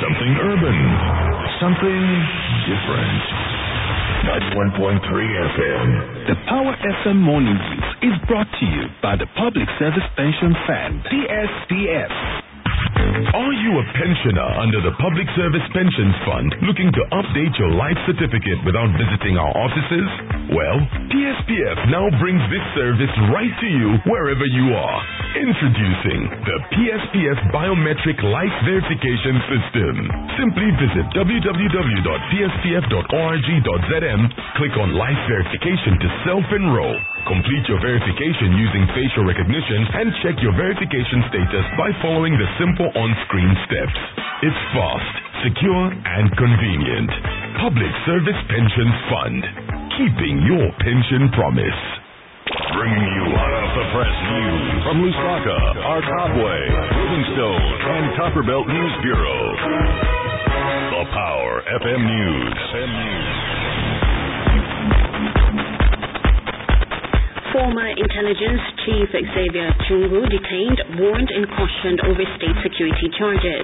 Something urban. Something different. 91.3 FM. The Power FM Morning News is brought to you by the Public Service Pension Fund, PSPF. Are you a pensioner under the Public Service Pensions Fund looking to update your life certificate without visiting our offices? Well, PSPF now brings this service right to you wherever you are. Introducing the PSPF Biometric Life Verification System. Simply visit www.pspf.org.zm, click on Life Verification to self-enroll. Complete your verification using facial recognition and check your verification status by following the simple on-screen steps. It's fast, secure, and convenient. Public Service Pensions Fund. Keeping your pension promise. Bringing you hot off the press news from Lusaka, Arkabwe, Livingstone, and Copperbelt News Bureau. The Power FM News. Former Intelligence Chief Xavier Chungu detained, warned and cautioned over state security charges.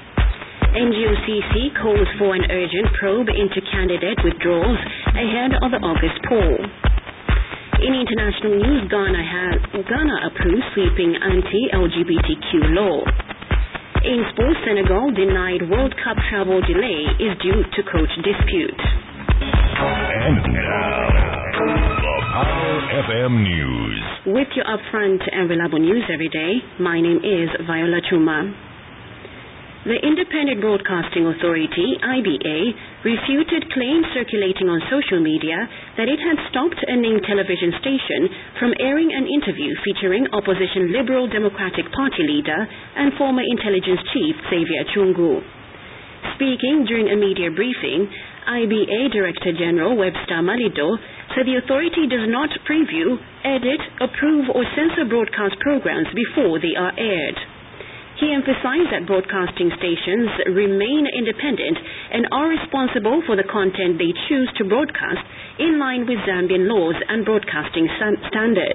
NGOCC calls for an urgent probe into candidate withdrawals ahead of the August poll. In international news, Ghana approves sweeping anti-LGBTQ law. In sports, Senegal denied World Cup travel delay is due to coach dispute. And now, the Power FM News. With your upfront and reliable news every day, my name is Viola Chuma. The Independent Broadcasting Authority, IBA, refuted claims circulating on social media that it had stopped a named television station from airing an interview featuring opposition Liberal Democratic Party leader and former intelligence chief Xavier Chungu. Speaking during a media briefing, IBA Director General Webster Malido said the authority does not preview, edit, approve or censor broadcast programs before they are aired. He emphasized that broadcasting stations remain independent and are responsible for the content they choose to broadcast in line with Zambian laws and broadcasting standards.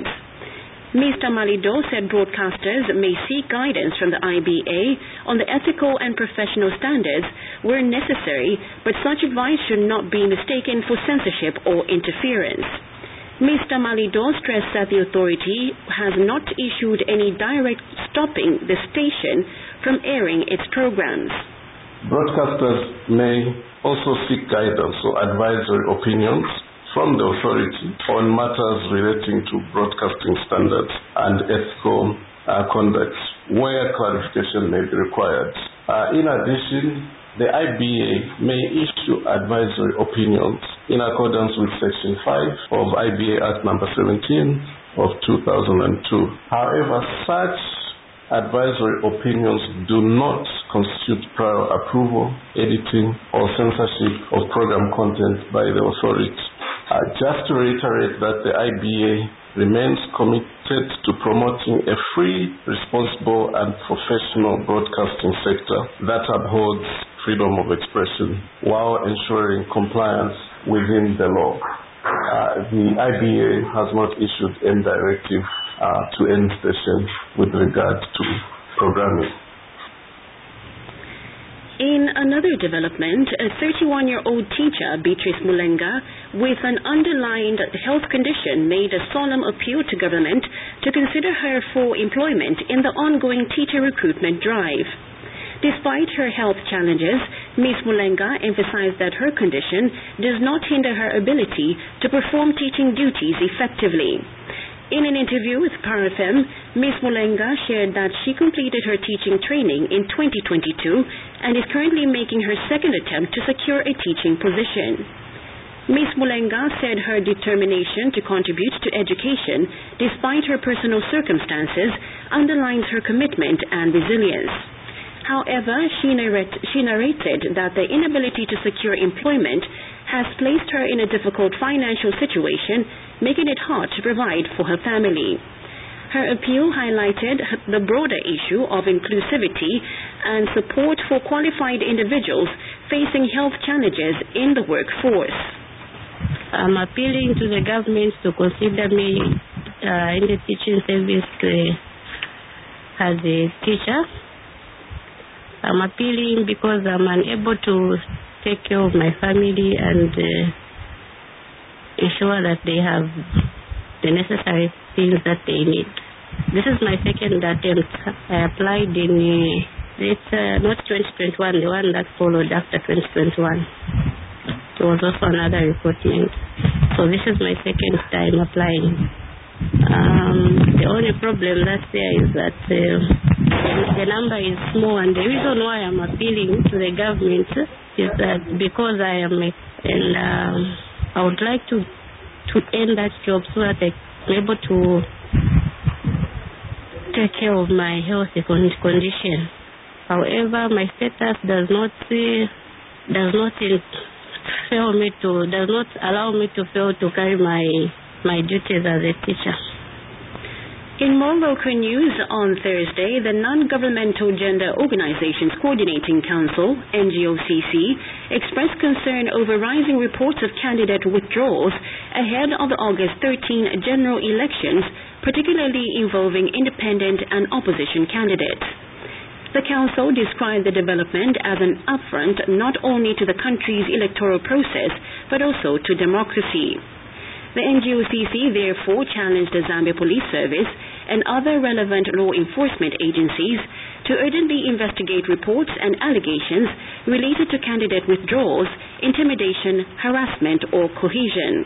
Mr. Malido said broadcasters may seek guidance from the IBA on the ethical and professional standards where necessary, but such advice should not be mistaken for censorship or interference. Mr. Malido stressed that the authority has not issued any direct stopping the station from airing its programs. Broadcasters may also seek guidance or advisory opinions from the authority on matters relating to broadcasting standards and ethical conduct, where clarification may be required. In addition, the IBA may issue advisory opinions in accordance with Section 5 of IBA Act Number 17 of 2002. However, such advisory opinions do not constitute prior approval, editing, or censorship of program content by the authority. Just to reiterate that the IBA remains committed to promoting a free, responsible, and professional broadcasting sector that upholds freedom of expression while ensuring compliance within the law. The IBA has not issued any directive to any station with regard to programming. In another development, a 31-year-old teacher, Beatrice Mulenga, with an underlying health condition, made a solemn appeal to government to consider her for employment in the ongoing teacher recruitment drive. Despite her health challenges, Ms. Mulenga emphasized that her condition does not hinder her ability to perform teaching duties effectively. In an interview with Power FM, Ms. Mulenga shared that she completed her teaching training in 2022 and is currently making her second attempt to secure a teaching position. Ms. Mulenga said her determination to contribute to education despite her personal circumstances underlines her commitment and resilience. However, she narrated that the inability to secure employment has placed her in a difficult financial situation, making it hard to provide for her family. Her appeal highlighted the broader issue of inclusivity and support for qualified individuals facing health challenges in the workforce. I'm appealing to the government to consider me in the teaching service as a teacher. I'm appealing because I'm unable to take care of my family and ensure that they have the necessary things that they need. This is my second attempt. I applied in it's not 2021, the one that followed after 2021. There was also another recruitment. So this is my second time applying. The only problem that's there is that the number is small, and the reason why I'm appealing to the government is that because I am and I would like to end that job so that I'm able to take care of my health condition. However, my status does not allow me to fail to carry my duties as a teacher. In more local news, on Thursday, the Non-Governmental Gender Organizations Coordinating Council, NGOCC, expressed concern over rising reports of candidate withdrawals ahead of the August 13 general elections, particularly involving independent and opposition candidates. The council described the development as an affront not only to the country's electoral process, but also to democracy. The NGOCC therefore challenged the Zambia Police Service and other relevant law enforcement agencies to urgently investigate reports and allegations related to candidate withdrawals, intimidation, harassment, or cohesion.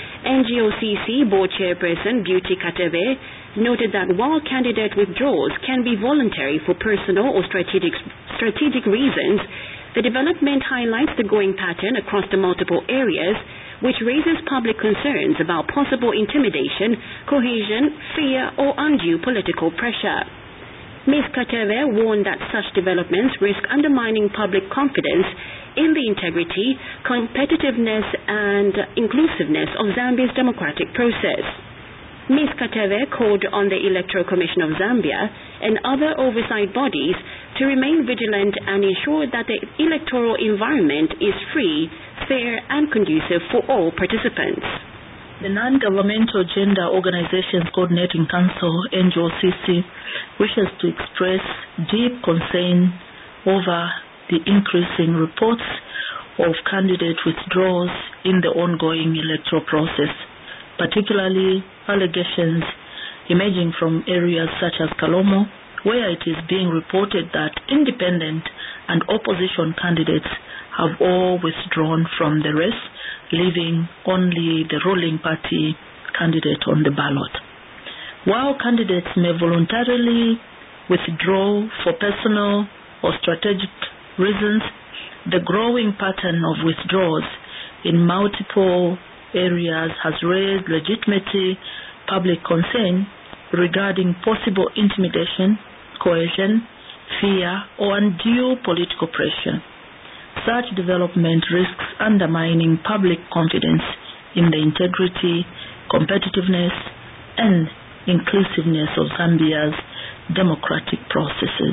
NGOCC Board Chairperson Beauty Katebe noted that while candidate withdrawals can be voluntary for personal or strategic reasons, the development highlights the growing pattern across the multiple areas, which raises public concerns about possible intimidation, cohesion, fear, or undue political pressure. Ms. Katebe warned that such developments risk undermining public confidence in the integrity, competitiveness, and inclusiveness of Zambia's democratic process. Ms. Katebe called on the Electoral Commission of Zambia and other oversight bodies to remain vigilant and ensure that the electoral environment is free, fair, and conducive for all participants. The Non-Governmental Gender Organizations Coordinating Council, NGOCC, wishes to express deep concern over the increasing reports of candidate withdrawals in the ongoing electoral process, particularly allegations emerging from areas such as Kalomo, where it is being reported that independent and opposition candidates have all withdrawn from the race, leaving only the ruling party candidate on the ballot. While candidates may voluntarily withdraw for personal or strategic reasons, the growing pattern of withdrawals in multiple areas has raised legitimate public concern regarding possible intimidation, coercion, fear, or undue political pressure. Such development risks undermining public confidence in the integrity, competitiveness, and inclusiveness of Zambia's democratic processes.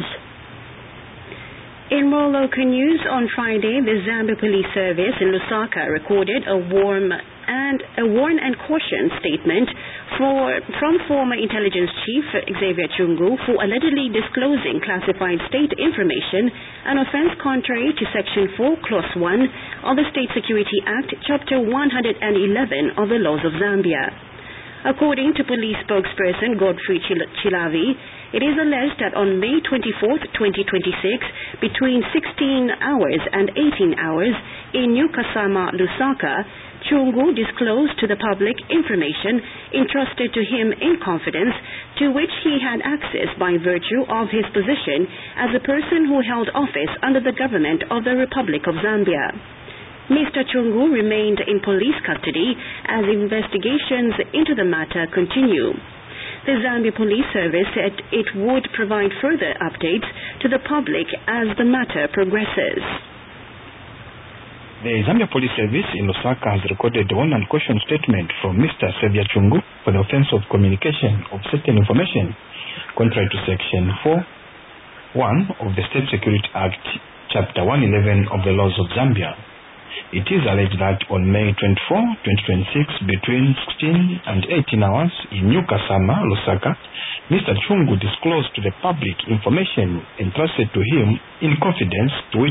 In more local news, on Friday, the Zambia Police Service in Lusaka recorded a warn and caution statement from former intelligence chief Xavier Chungu for allegedly disclosing classified state information, an offense contrary to Section 4, Clause 1 of the State Security Act, Chapter 111 of the laws of Zambia. According to police spokesperson Godfrey Chilavi, it is alleged that on May 24, 2026, between 16 hours and 18 hours in New Kasama, Lusaka, Chungu disclosed to the public information entrusted to him in confidence, to which he had access by virtue of his position as a person who held office under the government of the Republic of Zambia. Mr. Chungu remained in police custody as investigations into the matter continue. The Zambia Police Service said it would provide further updates to the public as the matter progresses. The Zambia Police Service in Lusaka has recorded a warn and caution statement from Mr. Xavier Chungu for the offense of communication of certain information contrary to Section 4(1) of the State Security Act, Chapter 111 of the laws of Zambia. It is alleged that on May 24, 2026, between 16 and 18 hours in New Kasama, Lusaka, Mr. Chungu disclosed to the public information entrusted to him in confidence, to which